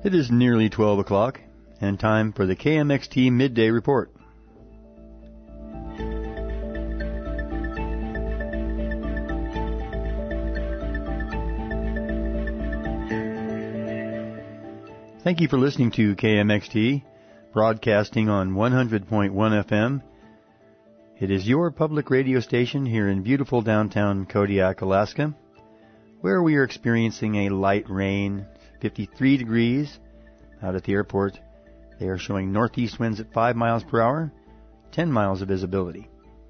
It is nearly 12 o'clock, and time for the KMXT Midday Report. Thank you for listening to KMXT, broadcasting on 100.1 FM. It is your public radio station here in beautiful downtown Kodiak, Alaska, where we are experiencing a light rain, 53 degrees. Out at the airport, they are showing northeast winds at 5 miles per hour, 10 miles of visibility.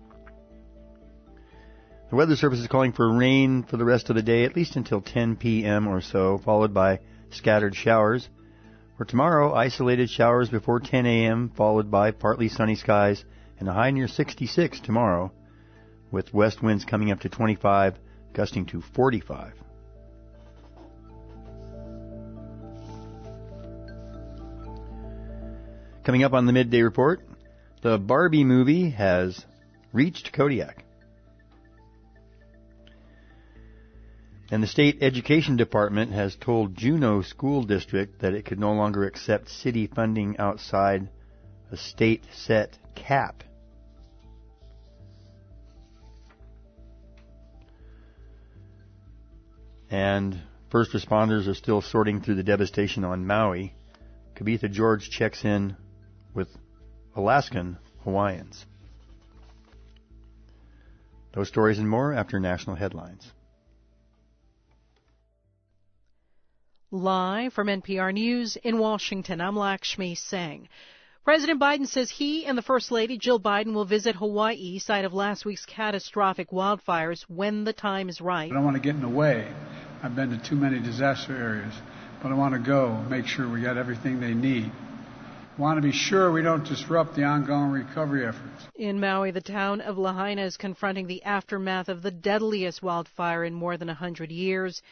The Weather Service is calling for rain for the rest of the day, at least until 10 p.m. or so, followed by scattered showers. For tomorrow, isolated showers before 10 a.m., followed by partly sunny skies and a high near 66 tomorrow, with west winds coming up to 25, gusting to 45. Coming up on the Midday Report, the Barbie movie has reached Kodiak. And the state education department has told Juneau School District that it could no longer accept city funding outside a state set cap. And first responders are still sorting through the devastation on Maui. Kavitha George checks in with Alaskan Hawaiians. Those stories and more after national headlines. Live from NPR News in Washington, I'm Lakshmi Singh. President Biden says he and the First Lady, Jill Biden, will visit Hawaii, site of last week's catastrophic wildfires, when the time is right. I don't want to get in the way. I've been to too many disaster areas, but I want to go make sure we got everything they need. I want to be sure we don't disrupt the ongoing recovery efforts. In Maui, the town of Lahaina is confronting the aftermath of the deadliest wildfire in more than 100 years.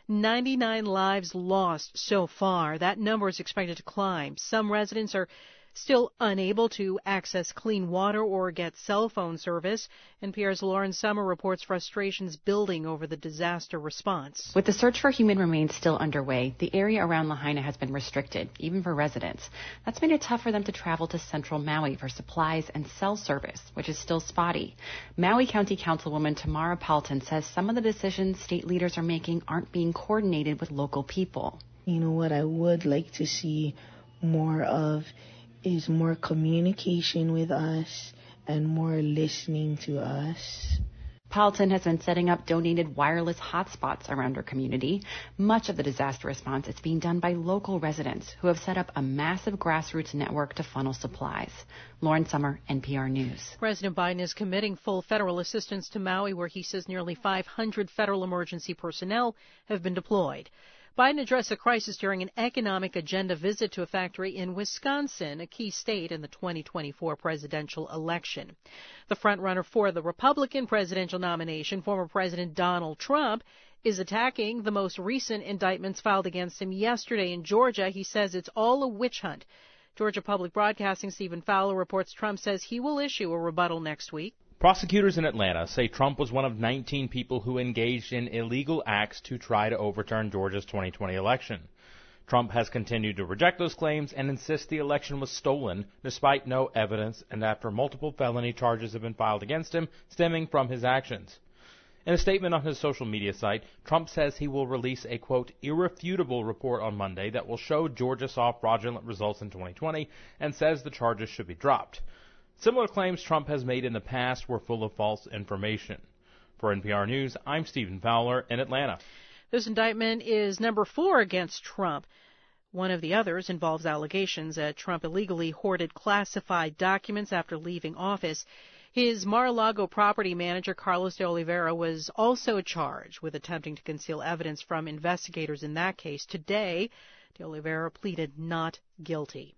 99 lives lost so far. That number is expected to climb. Some residents are still unable to access clean water or get cell phone service. NPR's Lauren Sommer reports frustrations building over the disaster response. With the search for human remains still underway, the area around Lahaina has been restricted, even for residents. That's made it tough for them to travel to central Maui for supplies and cell service, which is still spotty. Maui County Councilwoman Tamara Palton says some of the decisions state leaders are making aren't being coordinated with local people. You know, what I would like to see more of is more communication with us and more listening to us. Palton has been setting up donated wireless hotspots around her community. Much of the disaster response is being done by local residents who have set up a massive grassroots network to funnel supplies. Lauren Sommer, NPR News. President Biden is committing full federal assistance to Maui, where he says nearly 500 federal emergency personnel have been deployed. Biden addressed the crisis during an economic agenda visit to a factory in Wisconsin, a key state in the 2024 presidential election. The frontrunner for the Republican presidential nomination, former President Donald Trump, is attacking the most recent indictments filed against him yesterday in Georgia. He says it's all a witch hunt. Georgia Public Broadcasting Stephen Fowler reports Trump says he will issue a rebuttal next week. Prosecutors in Atlanta say Trump was one of 19 people who engaged in illegal acts to try to overturn Georgia's 2020 election. Trump has continued to reject those claims and insists the election was stolen despite no evidence and after multiple felony charges have been filed against him stemming from his actions. In a statement on his social media site, Trump says he will release a, quote, irrefutable report on Monday that will show Georgia saw fraudulent results in 2020 and says the charges should be dropped. Similar claims Trump has made in the past were full of false information. For NPR News, I'm Stephen Fowler in Atlanta. This indictment is number 4 against Trump. One of the others involves allegations that Trump illegally hoarded classified documents after leaving office. His Mar-a-Lago property manager, Carlos de Oliveira, was also charged with attempting to conceal evidence from investigators in that case. Today, de Oliveira pleaded not guilty.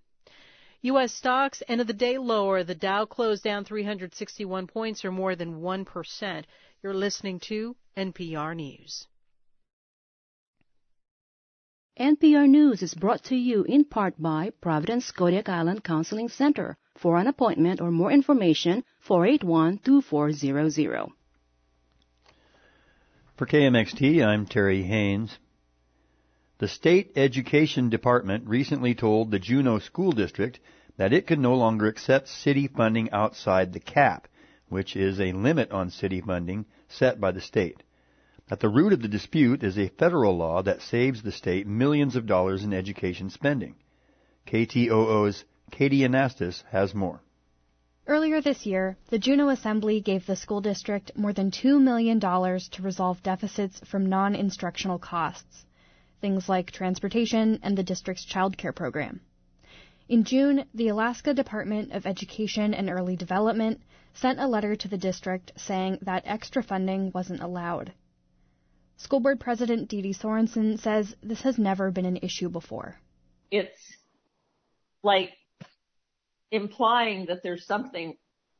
U.S. stocks ended the day lower. The Dow closed down 361 points, or more than 1%. You're listening to NPR News. NPR News is brought to you in part by Providence Kodiak Island Counseling Center. For an appointment or more information, 481-2400. For KMXT, I'm Terry Haynes. The state education department recently told the Juneau School District that it could no longer accept city funding outside the cap, which is a limit on city funding set by the state. At the root of the dispute is a federal law that saves the state millions of dollars in education spending. KTOO's Katie Anastas has more. Earlier this year, the Juneau Assembly gave the school district more than $2 million to resolve deficits from non-instructional costs, things like transportation and the district's child care program. In June, the Alaska Department of Education and Early Development sent a letter to the district saying that extra funding wasn't allowed. School Board President Dee Dee Sorensen says this has never been an issue before. It's like implying that there's something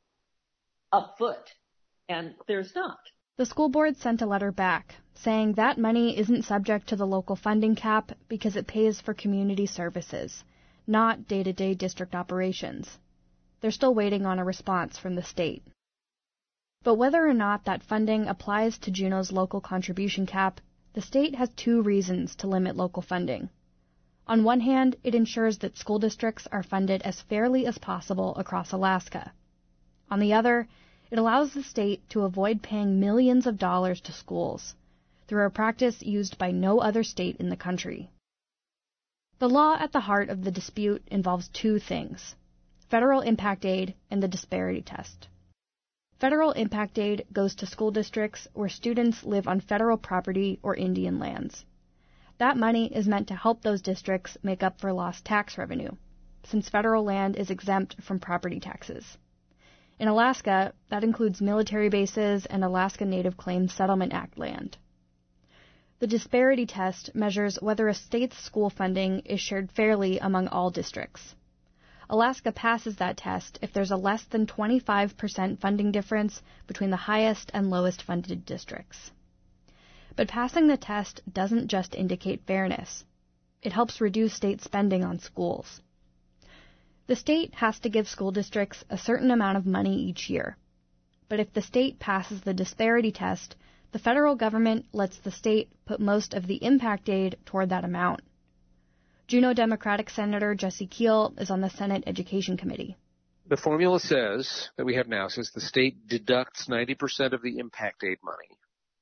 afoot, and there's not. The school board sent a letter back saying that money isn't subject to the local funding cap because it pays for community services, not day-to-day district operations. They're still waiting on a response from the state. But whether or not that funding applies to Juneau's local contribution cap, the state has two reasons to limit local funding. On one hand, it ensures that school districts are funded as fairly as possible across Alaska. On the other, it allows the state to avoid paying millions of dollars to schools through a practice used by no other state in the country. The law at the heart of the dispute involves two things: federal impact aid and the disparity test. Federal impact aid goes to school districts where students live on federal property or Indian lands. That money is meant to help those districts make up for lost tax revenue, since federal land is exempt from property taxes. In Alaska, that includes military bases and Alaska Native Claims Settlement Act land. The disparity test measures whether a state's school funding is shared fairly among all districts. Alaska passes that test if there's a less than 25% funding difference between the highest and lowest funded districts. But passing the test doesn't just indicate fairness. It helps reduce state spending on schools. The state has to give school districts a certain amount of money each year. But if the state passes the disparity test, the federal government lets the state put most of the impact aid toward that amount. Juneau Democratic Senator Jesse Keel is on the Senate Education Committee. The formula says, that we have now, says the state deducts 90% of the impact aid money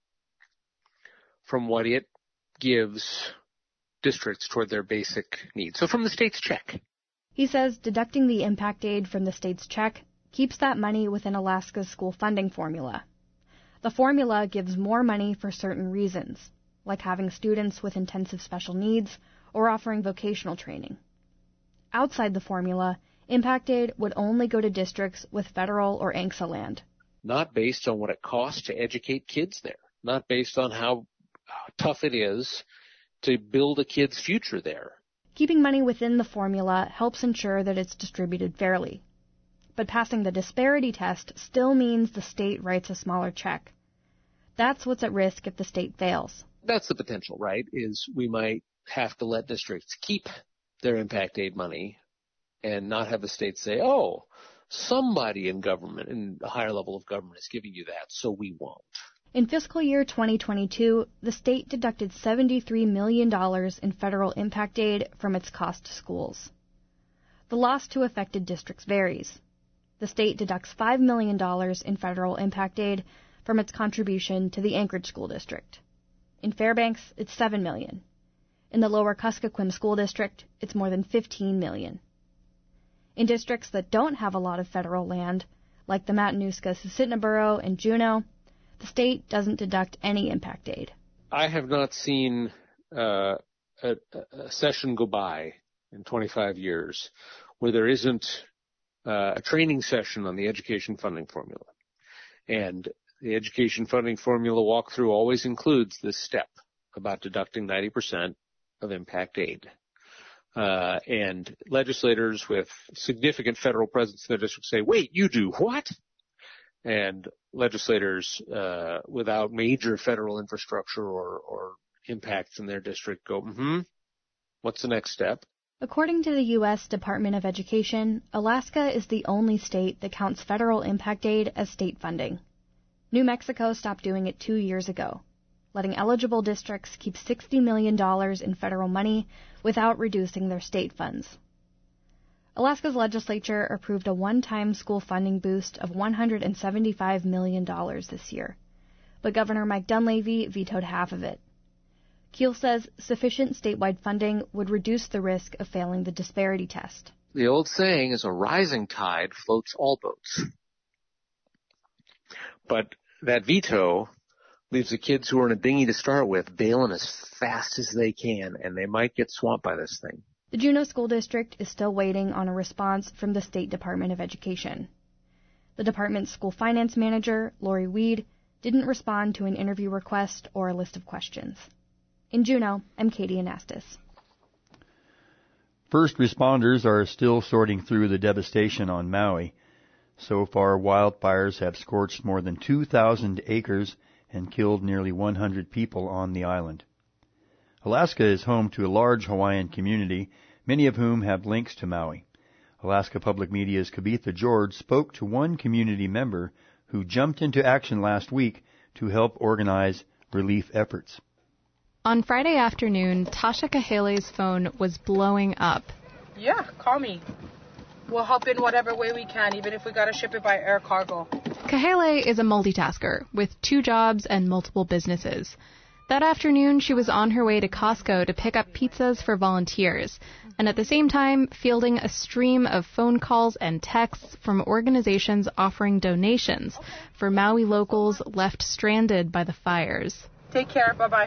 from what it gives districts toward their basic needs. So from the state's check. He says deducting the impact aid from the state's check keeps that money within Alaska's school funding formula. The formula gives more money for certain reasons, like having students with intensive special needs or offering vocational training. Outside the formula, impact aid would only go to districts with federal or ANCSA land. Not based on what it costs to educate kids there. Not based on how tough it is to build a kid's future there. Keeping money within the formula helps ensure that it's distributed fairly. But passing the disparity test still means the state writes a smaller check. That's what's at risk if the state fails. That's the potential, right, is we might have to let districts keep their impact aid money and not have the state say, oh, somebody in government, in a higher level of government is giving you that, so we won't. In fiscal year 2022, the state deducted $73 million in federal impact aid from its cost to schools. The loss to affected districts varies. The state deducts $5 million in federal impact aid from its contribution to the Anchorage School District. In Fairbanks, it's $7 million. In the Lower Kuskokwim School District, it's more than $15 million. In districts that don't have a lot of federal land, like the Matanuska-Susitna Borough and Juneau, the state doesn't deduct any impact aid. I have not seen a session go by in 25 years where there isn't a training session on the education funding formula. And the education funding formula walkthrough always includes this step about deducting 90% of impact aid. And legislators with significant federal presence in their district say, wait, you do what? And legislators without major federal infrastructure or impacts in their district go, what's the next step? According to the U.S. Department of Education, Alaska is the only state that counts federal impact aid as state funding. New Mexico stopped doing it 2 years ago. letting eligible districts keep $60 million in federal money without reducing their state funds. Alaska's legislature approved a one-time school funding boost of $175 million this year, but Governor Mike Dunleavy vetoed half of it. Keel says sufficient statewide funding would reduce the risk of failing the disparity test. The old saying is a rising tide floats all boats. But that veto leaves the kids who are in a dinghy to start with bailing as fast as they can, and they might get swamped by this thing. The Juneau School District is still waiting on a response from the State Department of Education. The department's school finance manager, Lori Weed, didn't respond to an interview request or a list of questions. In Juneau, I'm Katie Anastas. First responders are still sorting through the devastation on Maui. So far, wildfires have scorched more than 2,000 acres and killed nearly 100 people on the island. Alaska is home to a large Hawaiian community, many of whom have links to Maui. Alaska Public Media's Kavitha George spoke to one community member who jumped into action last week to help organize relief efforts. On Friday afternoon, Tasha Kahele's phone was blowing up. Yeah, call me. We'll help in whatever way we can, even if we gotta ship it by air cargo. Kahele is a multitasker with 2 jobs and multiple businesses. That afternoon, she was on her way to Costco to pick up pizzas for volunteers, and at the same time, fielding a stream of phone calls and texts from organizations offering donations for Maui locals left stranded by the fires. Take care, bye-bye.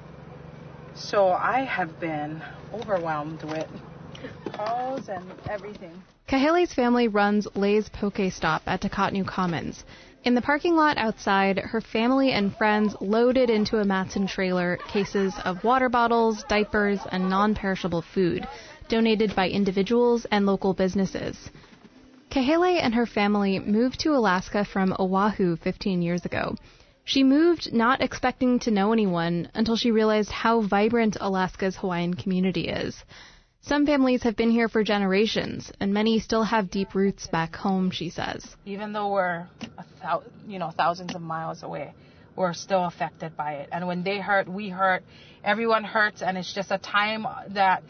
So I have been overwhelmed with calls and everything. Kahele's family runs Lay's Poke Stop at Takotnu Commons. In the parking lot outside, her family and friends loaded into a Matson trailer cases of water bottles, diapers, and non-perishable food, donated by individuals and local businesses. Kahele and her family moved to Alaska from Oahu 15 years ago. She moved not expecting to know anyone until she realized how vibrant Alaska's Hawaiian community is. Some families have been here for generations, and many still have deep roots back home, she says. Even though we're thousands of miles away, we're still affected by it. And when they hurt, we hurt. Everyone hurts, and it's just a time that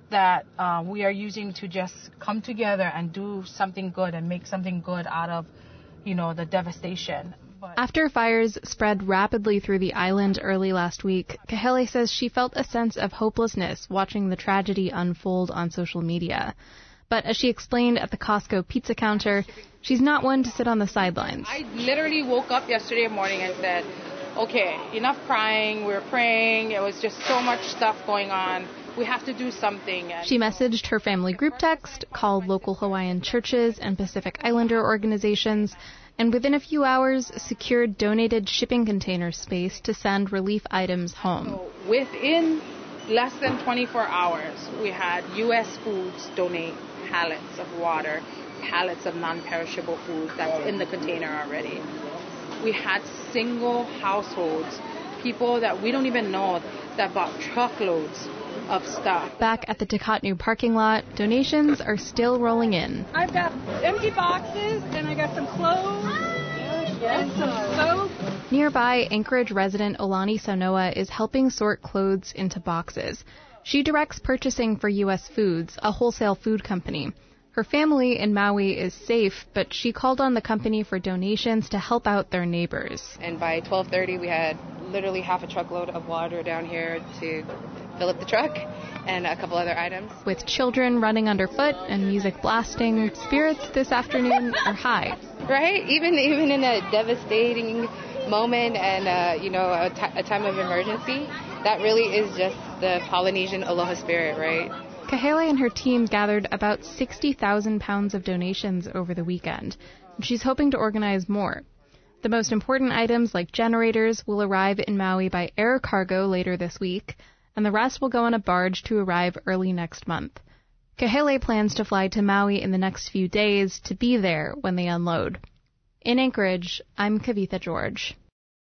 we are using to just come together and do something good and make something good out of, the devastation. After fires spread rapidly through the island early last week, Kahele says she felt a sense of hopelessness watching the tragedy unfold on social media. But as she explained at the Costco pizza counter, she's not one to sit on the sidelines. I literally woke up yesterday morning and said, okay, enough crying, we're praying, it was just so much stuff going on. We have to do something. She messaged her family group text, called local Hawaiian churches and Pacific Islander organizations, and within a few hours secured donated shipping container space to send relief items home. So within less than 24 hours, we had U.S. Foods donate pallets of water, pallets of non-perishable food that's in the container already. We had single households, people that we don't even know, that bought truckloads of stuff. Back at the Takotnu parking lot, donations are still rolling in. I've got empty boxes, and I got some clothes and some soap. Nearby, Anchorage resident Olani Sanoa is helping sort clothes into boxes. She directs purchasing for U.S. Foods, a wholesale food company. Her family in Maui is safe, but she called on the company for donations to help out their neighbors. And by 12:30, we had literally half a truckload of water down here to fill up the truck and a couple other items. With children running underfoot and music blasting, spirits this afternoon are high. Right? Even in a devastating moment and, a time of emergency, that really is just the Polynesian aloha spirit, right? Kahele and her team gathered about 60,000 pounds of donations over the weekend, and she's hoping to organize more. The most important items, like generators, will arrive in Maui by air cargo later this week, and the rest will go on a barge to arrive early next month. Kahele plans to fly to Maui in the next few days to be there when they unload. In Anchorage, I'm Kavitha George.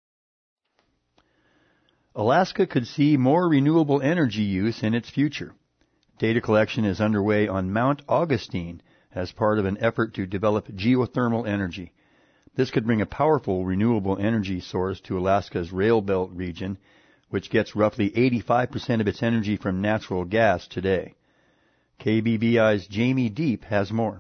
Alaska could see more renewable energy use in its future. Data collection is underway on Mount Augustine as part of an effort to develop geothermal energy. This could bring a powerful renewable energy source to Alaska's Rail Belt region, which gets roughly 85% of its energy from natural gas today. KBBI's Jamie Deep has more.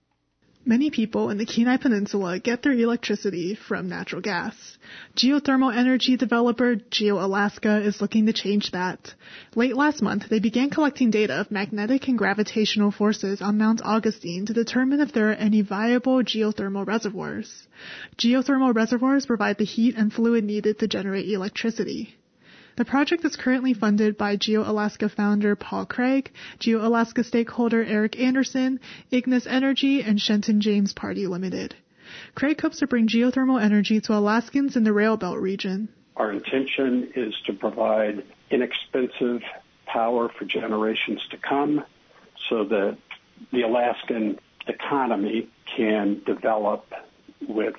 Many people in the Kenai Peninsula get their electricity from natural gas. Geothermal energy developer GeoAlaska is looking to change that. Late last month, they began collecting data of magnetic and gravitational forces on Mount Augustine to determine if there are any viable geothermal reservoirs. Geothermal reservoirs provide the heat and fluid needed to generate electricity. The project is currently funded by GeoAlaska founder Paul Craig, GeoAlaska stakeholder Eric Anderson, Ignis Energy, and Shenton James Party Limited. Craig hopes to bring geothermal energy to Alaskans in the Rail Belt region. Our intention is to provide inexpensive power for generations to come so that the Alaskan economy can develop with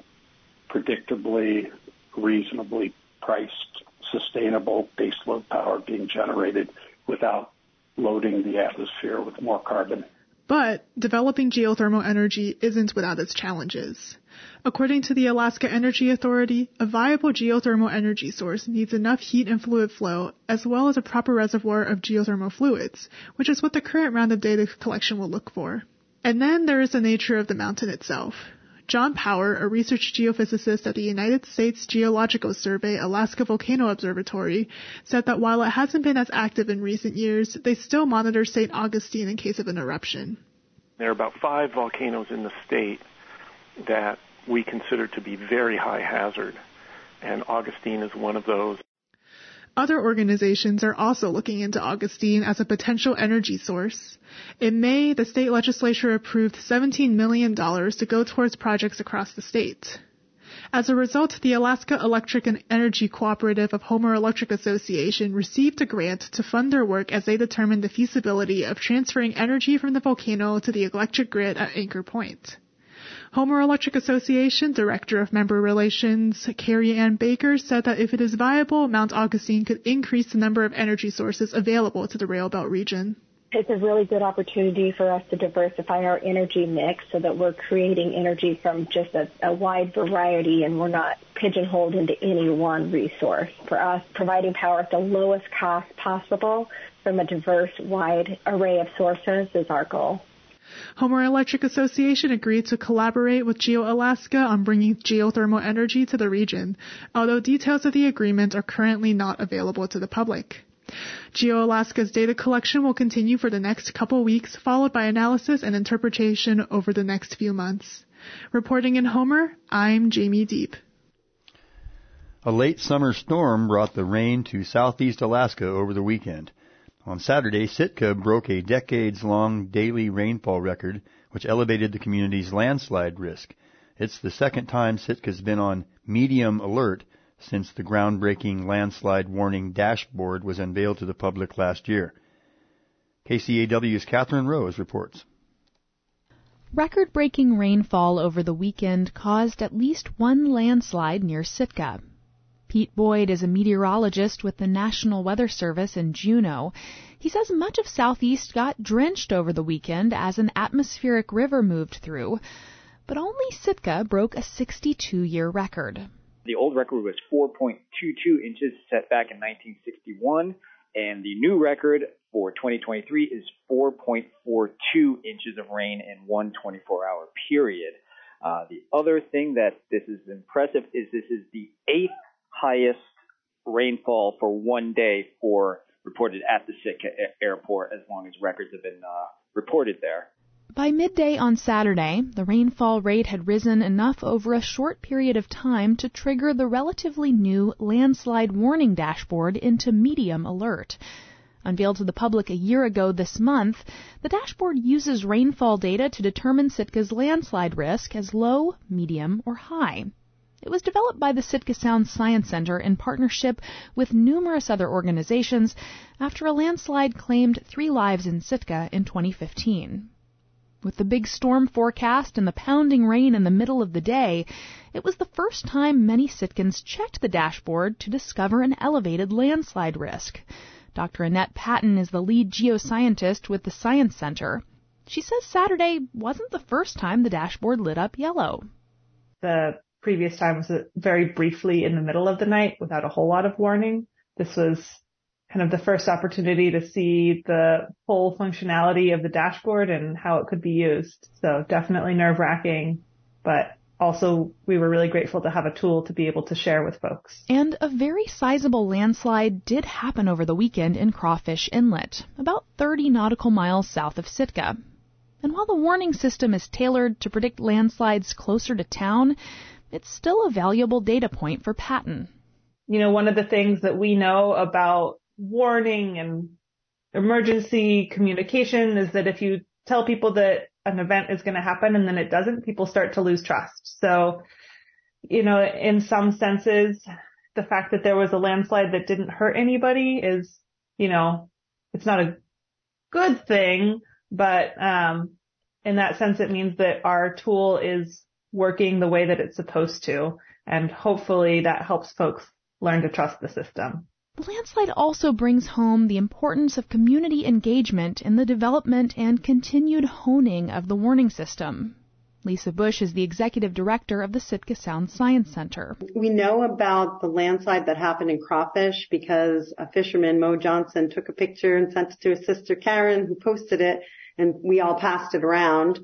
predictably, reasonably priced sustainable baseload power being generated without loading the atmosphere with more carbon. But developing geothermal energy isn't without its challenges. According to the Alaska Energy Authority, a viable geothermal energy source needs enough heat and fluid flow, as well as a proper reservoir of geothermal fluids, which is what the current round of data collection will look for. And then there is the nature of the mountain itself. John Power, a research geophysicist at the United States Geological Survey Alaska Volcano Observatory, said that while it hasn't been as active in recent years, they still monitor St. Augustine in case of an eruption. There are about 5 volcanoes in the state that we consider to be very high hazard, and Augustine is one of those. Other organizations are also looking into Augustine as a potential energy source. In May, the state legislature approved $17 million to go towards projects across the state. As a result, the Alaska Electric and Energy Cooperative of Homer Electric Association received a grant to fund their work as they determined the feasibility of transferring energy from the volcano to the electric grid at Anchor Point. Homer Electric Association Director of Member Relations, Carrie Ann Baker, said that if it is viable, Mount Augustine could increase the number of energy sources available to the Rail Belt region. It's a really good opportunity for us to diversify our energy mix so that we're creating energy from just a wide variety and we're not pigeonholed into any one resource. For us, providing power at the lowest cost possible from a diverse, wide array of sources is our goal. Homer Electric Association agreed to collaborate with GeoAlaska on bringing geothermal energy to the region, although details of the agreement are currently not available to the public. GeoAlaska's data collection will continue for the next couple weeks, followed by analysis and interpretation over the next few months. Reporting in Homer, I'm Jamie Deep. A late summer storm brought the rain to southeast Alaska over the weekend. On Saturday, Sitka broke a decades-long daily rainfall record, which elevated the community's landslide risk. It's the second time Sitka's been on medium alert since the groundbreaking landslide warning dashboard was unveiled to the public last year. KCAW's Catherine Rose reports. Record-breaking rainfall over the weekend caused at least one landslide near Sitka. Pete Boyd is a meteorologist with the National Weather Service in Juneau. He says much of Southeast got drenched over the weekend as an atmospheric river moved through, but only Sitka broke a 62-year record. The old record was 4.22 inches set back in 1961, and the new record for 2023 is 4.42 inches of rain in one 24-hour period. The other thing that this is impressive is this is the 8th highest rainfall for one day reported at the Sitka airport, as long as records have been reported there. By midday on Saturday, the rainfall rate had risen enough over a short period of time to trigger the relatively new landslide warning dashboard into medium alert. Unveiled to the public a year ago this month, the dashboard uses rainfall data to determine Sitka's landslide risk as low, medium, or high. It was developed by the Sitka Sound Science Center in partnership with numerous other organizations after a landslide claimed 3 lives in Sitka in 2015. With the big storm forecast and the pounding rain in the middle of the day, it was the first time many Sitkans checked the dashboard to discover an elevated landslide risk. Dr. Annette Patton is the lead geoscientist with the Science Center. She says Saturday wasn't the first time the dashboard lit up yellow. The previous time was very briefly in the middle of the night without a whole lot of warning. this was kind of the first opportunity to see the full functionality of the dashboard and how it could be used. So definitely nerve-wracking, but also we were really grateful to have a tool to be able to share with folks. And a very sizable landslide did happen over the weekend in Crawfish Inlet, about 30 nautical miles south of Sitka. And while the warning system is tailored to predict landslides closer to town, it's still a valuable data point for Patton. You know, one of the things that we know about warning and emergency communication is that if you tell people that an event is going to happen and then it doesn't, people start to lose trust. So, you know, in some senses, the fact that there was a landslide that didn't hurt anybody is, you know, it's not a good thing, but in that sense, it means that our tool is working the way that it's supposed to. And hopefully that helps folks learn to trust the system. The landslide also brings home the importance of community engagement in the development and continued honing of the warning system. Lisa Bush is the executive director of the Sitka Sound Science Center. We know about the landslide that happened in Crawfish because a fisherman, Mo Johnson, took a picture and sent it to his sister Karen, who posted it, and we all passed it around.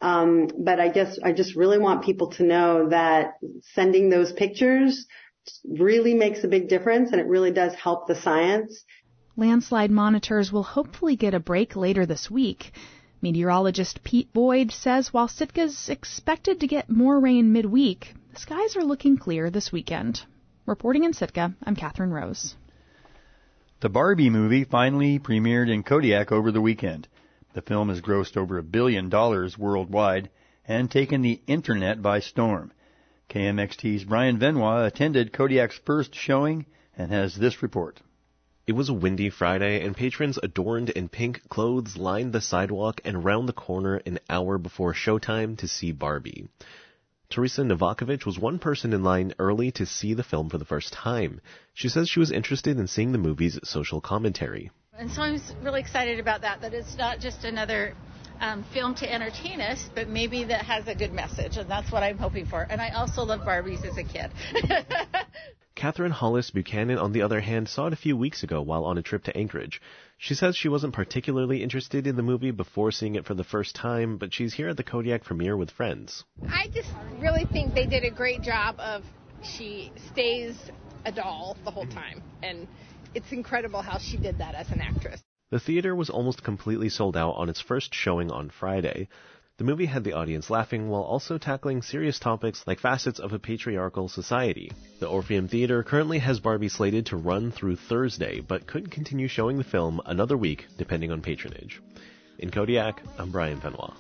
But I just really want people to know that sending those pictures really makes a big difference, and it really does help the science. Landslide monitors will hopefully get a break later this week. Meteorologist Pete Boyd says while Sitka's expected to get more rain midweek, the skies are looking clear this weekend. Reporting in Sitka, I'm Catherine Rose. The Barbie movie finally premiered in Kodiak over the weekend. The film has grossed over $1 billion worldwide and taken the internet by storm. KMXT's Brian Benoit attended Kodiak's first showing and has this report. It was a windy Friday, and patrons adorned in pink clothes lined the sidewalk and round the corner an hour before showtime to see Barbie. Teresa Novakovic was one person in line early to see the film for the first time. She says she was interested in seeing the movie's social commentary. And so I'm really excited about that it's not just another film to entertain us, but maybe that has a good message, and that's what I'm hoping for. And I also loved Barbies as a kid. Catherine Hollis Buchanan, on the other hand, saw it a few weeks ago while on a trip to Anchorage. She says she wasn't particularly interested in the movie before seeing it for the first time, but she's here at the Kodiak premiere with friends. I just really think they did a great job of she stays a doll the whole time, and it's incredible how she did that as an actress. The theater was almost completely sold out on its first showing on Friday. The movie had the audience laughing while also tackling serious topics like facets of a patriarchal society. The Orpheum Theater currently has Barbie slated to run through Thursday, but could continue showing the film another week depending on patronage. In Kodiak, I'm Brian Benoit.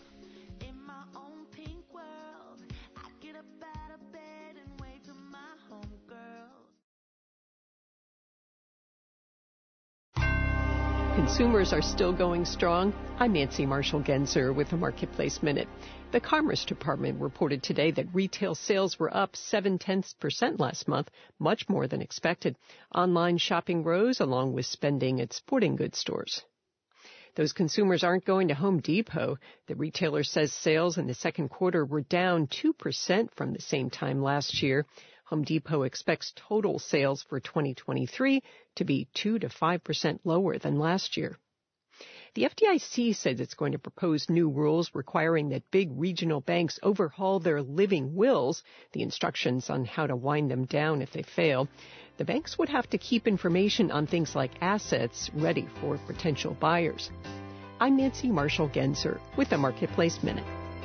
Consumers are still going strong. I'm Nancy Marshall-Genzer with the Marketplace Minute. The Commerce Department reported today that retail sales were up 0.7% last month, much more than expected. Online shopping rose along with spending at sporting goods stores. Those consumers aren't going to Home Depot. The retailer says sales in the second quarter were down 2% from the same time last year. Home Depot expects total sales for 2023 to be 2 to 5% lower than last year. The FDIC says it's going to propose new rules requiring that big regional banks overhaul their living wills, the instructions on how to wind them down if they fail. The banks would have to keep information on things like assets ready for potential buyers. I'm Nancy Marshall-Genzer with the Marketplace Minute.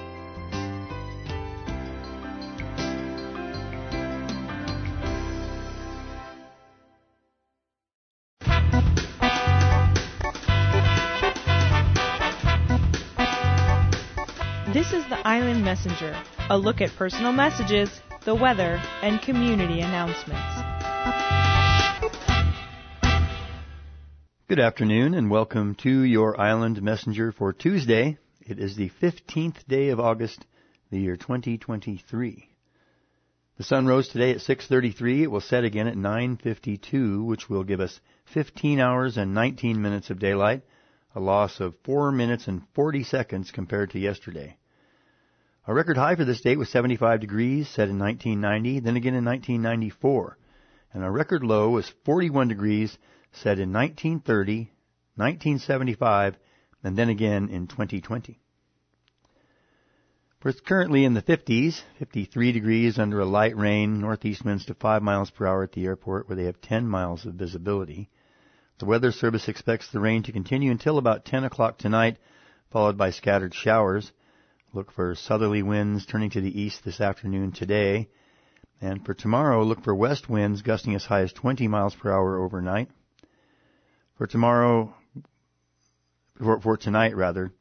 This is the Island Messenger, a look at personal messages, the weather, and community announcements. Good afternoon and welcome to your Island Messenger for Tuesday. It is the 15th day of August, the year 2023. The sun rose today at 6:33. It will set again at 9:52, which will give us 15 hours and 19 minutes of daylight, a loss of 4 minutes and 40 seconds compared to yesterday. A record high for this date was 75 degrees, set in 1990, then again in 1994. And a record low was 41 degrees set in 1930, 1975, and then again in 2020. We're currently in the 50s, 53 degrees under a light rain, northeast winds to 5 miles per hour at the airport where they have 10 miles of visibility. The Weather Service expects the rain to continue until about 10 o'clock tonight, followed by scattered showers. Look for southerly winds turning to the east this afternoon today. And for tomorrow, look for west winds gusting as high as 20 miles per hour overnight. For tomorrow, for tonight,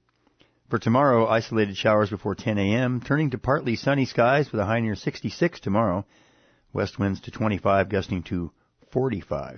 isolated showers before 10 a.m., turning to partly sunny skies with a high near 66 tomorrow. West winds to 25, gusting to 45.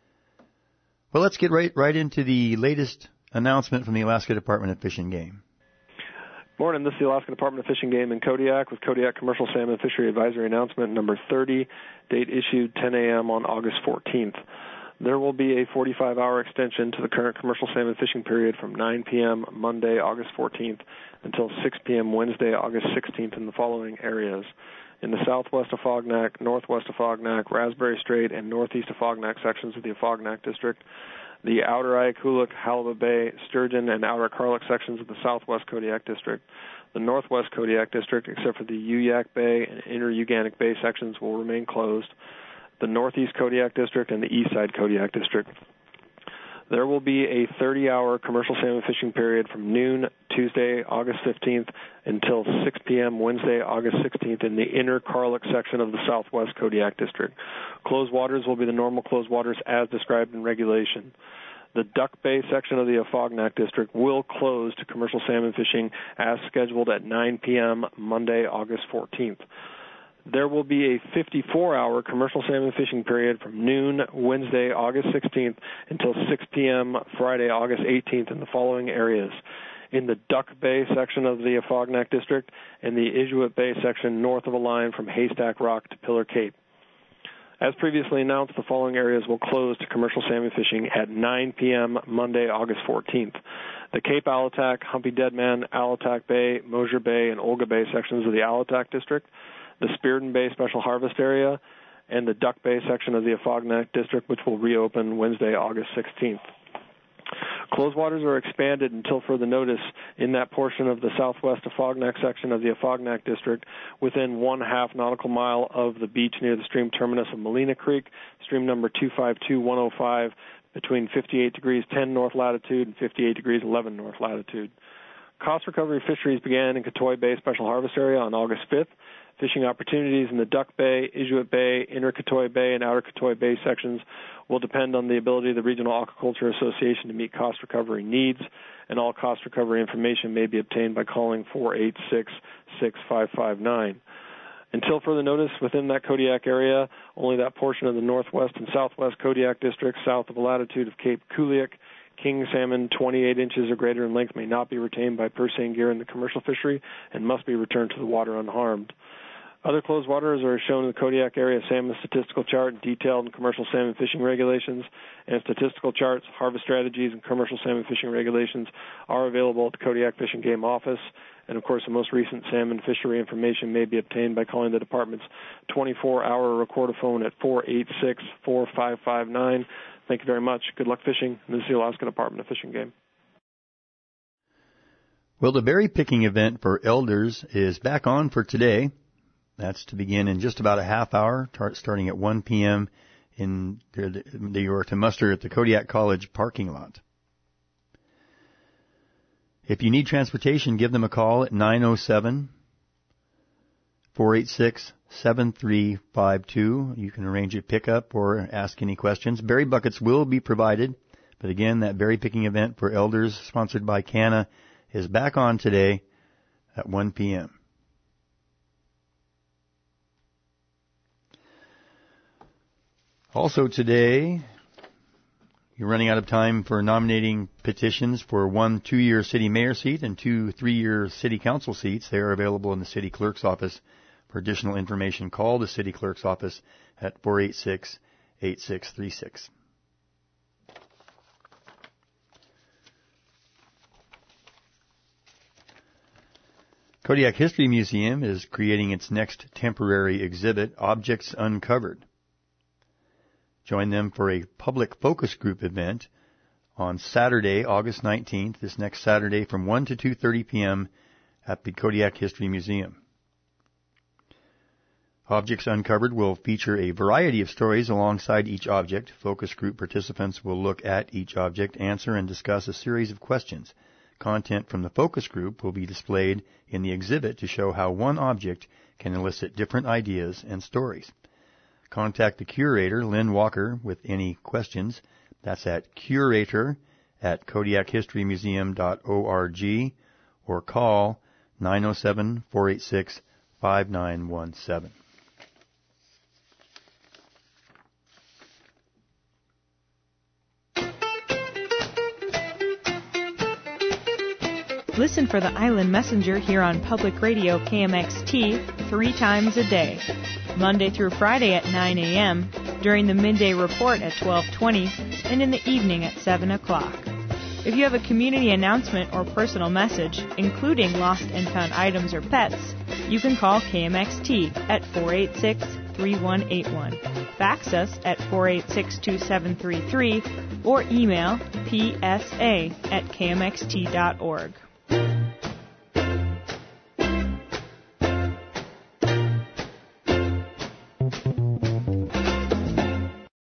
Well, let's get right into the latest announcement from the Alaska Department of Fish and Game. Morning, this is the Alaska Department of Fish and Game in Kodiak with Kodiak Commercial Salmon Fishery Advisory Announcement number 30, date issued 10 a.m. on August 14th. There will be a 45-hour extension to the current commercial salmon fishing period from 9 p.m. Monday, August 14th until 6 p.m. Wednesday, August 16th in the following areas. In the southwest Afognak, northwest Afognak, Raspberry Strait, and northeast Afognak sections of the Afognak District, the outer Ayakulik, Halibut Bay, Sturgeon, and outer Karluk sections of the southwest Kodiak District, the northwest Kodiak District, except for the Uyak Bay and inner Uganic Bay sections, will remain closed, the northeast Kodiak District, and the east side Kodiak District. There will be a 30-hour commercial salmon fishing period from noon Tuesday, August 15th, until 6 p.m. Wednesday, August 16th in the inner Karluk section of the southwest Kodiak District. Closed waters will be the normal closed waters as described in regulation. The Duck Bay section of the Afognak District will close to commercial salmon fishing as scheduled at 9 p.m. Monday, August 14th. There will be a 54-hour commercial salmon fishing period from noon Wednesday, August 16th until 6 p.m. Friday, August 18th in the following areas. In the Duck Bay section of the Afognak District and the Inuit Bay section north of a line from Haystack Rock to Pillar Cape. As previously announced, the following areas will close to commercial salmon fishing at 9 p.m. Monday, August 14th. The Cape Alatak, Humpy Deadman, Alatak Bay, Mosier Bay, and Olga Bay sections of the Alatak District, the Spearden Bay Special Harvest Area, and the Duck Bay section of the Afognak District, which will reopen Wednesday, August 16th. Closed waters are expanded until further notice in that portion of the southwest Afognak section of the Afognak District within 1/2 nautical mile of the beach near the stream terminus of Molina Creek, stream number 252105, between 58 degrees 10 north latitude and 58 degrees 11 north latitude. Cost recovery fisheries began in Katoy Bay Special Harvest Area on August 5th. Fishing opportunities in the Duck Bay, Inuit Bay, Inner Katoy Bay, and Outer Katoy Bay sections will depend on the ability of the Regional Aquaculture Association to meet cost recovery needs, and all cost recovery information may be obtained by calling 486-6559. Until further notice, within that Kodiak area, only that portion of the northwest and southwest Kodiak districts south of the latitude of Cape Kuliak, king salmon 28 inches or greater in length may not be retained by purse seine gear in the commercial fishery and must be returned to the water unharmed. Other closed waters are shown in the Kodiak Area Salmon Statistical Chart detailed in commercial salmon fishing regulations, and statistical charts, harvest strategies, and commercial salmon fishing regulations are available at the Kodiak Fish and Game Office. And, of course, the most recent salmon fishery information may be obtained by calling the Department's 24-hour recordaphone at 486-4559. Thank you very much. Good luck fishing. This is the Alaska Department of Fish and Game. Well, the berry picking event for elders is back on for today. That's to begin in just about a half hour, starting at 1 p.m. You are to muster at the Kodiak College parking lot. If you need transportation, give them a call at 907-486-7352. You can arrange a pickup or ask any questions. Berry buckets will be provided, but again, that berry picking event for elders, sponsored by CANA, is back on today at 1 p.m. Also today, you're running out of time for nominating petitions for 1 2-year city mayor seat and 2 3-year city council seats. They are available in the city clerk's office. For additional information, call the city clerk's office at 486-8636. Kodiak History Museum is creating its next temporary exhibit, Objects Uncovered. Join them for a public focus group event on Saturday, August 19th, this next Saturday from 1 to 2:30 p.m. at the Kodiak History Museum. Objects Uncovered will feature a variety of stories alongside each object. Focus group participants will look at each object, answer, and discuss a series of questions. Content from the focus group will be displayed in the exhibit to show how one object can elicit different ideas and stories. Contact the curator, Lynn Walker, with any questions. That's at curator@KodiakHistoryMuseum.org or call 907-486-5917. Listen for the Island Messenger here on Public Radio KMXT 3 times a day, Monday through Friday at 9 a.m., during the midday report at 12:20, and in the evening at 7 o'clock. If you have a community announcement or personal message, including lost and found items or pets, you can call KMXT at 486-3181. Fax us at 486-2733 or email psa@kmxt.org.